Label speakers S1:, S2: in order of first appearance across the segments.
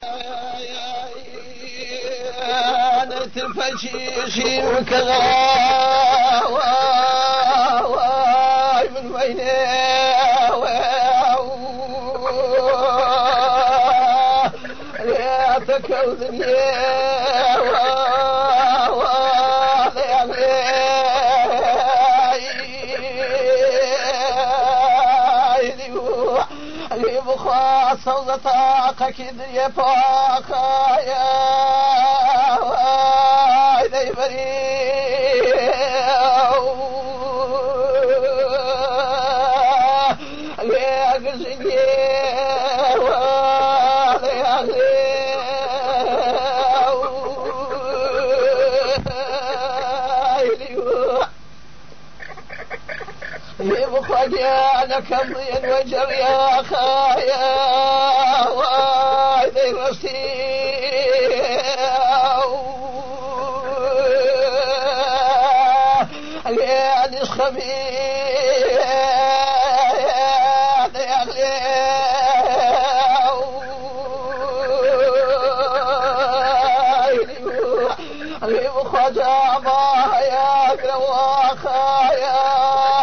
S1: أنا تفشيشي وكذا واي من ويني رياتك ودنيا اللي بخوا صوتك كدري فاقا يا وايدي بريء اللي أقزني يبخجي كمضيا وجر يا خايا وايدي رسي اللي خبير اللي بخجي ما يا قروا خايا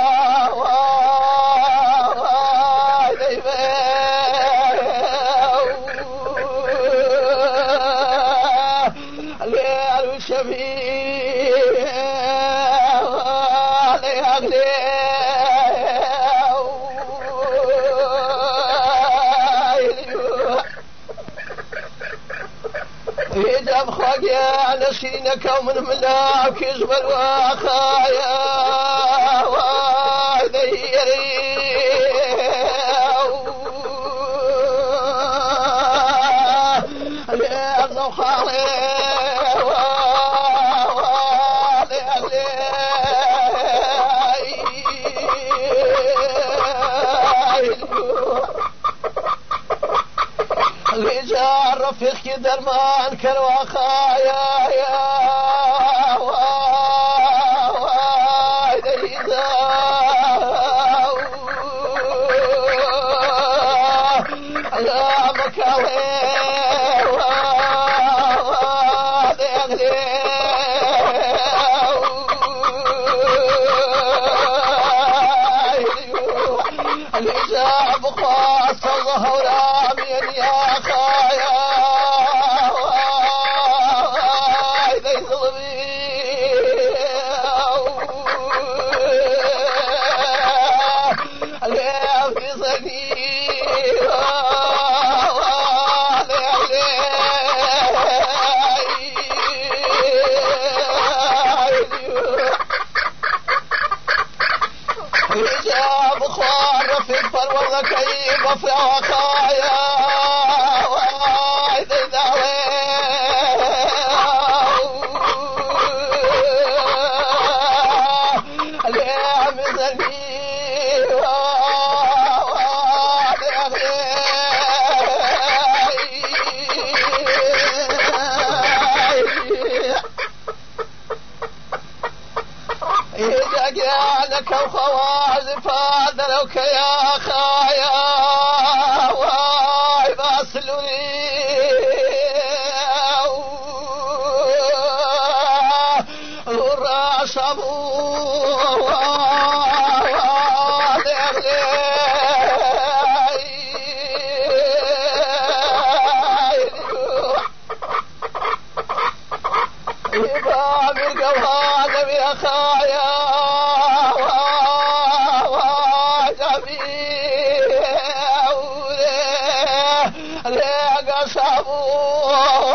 S1: يجب خاقيا نسينك ومن ملاك يزبر وخايا وذيري لأرض خالي رجال رفيق درمان كروا خايا يا وايدي يا مكاوي الإجاب خاص الظهر آمين يا خايا وايدي ظلمي اللي في صديق الإجاب خوار في الفرور كيف في وخايا وايدي داوي اللي عمزني إذا جعلك وخوازف هذا يا خايا واي باسلوني الراس يبقى بالقوادم يا خايا وجميع لقى صابون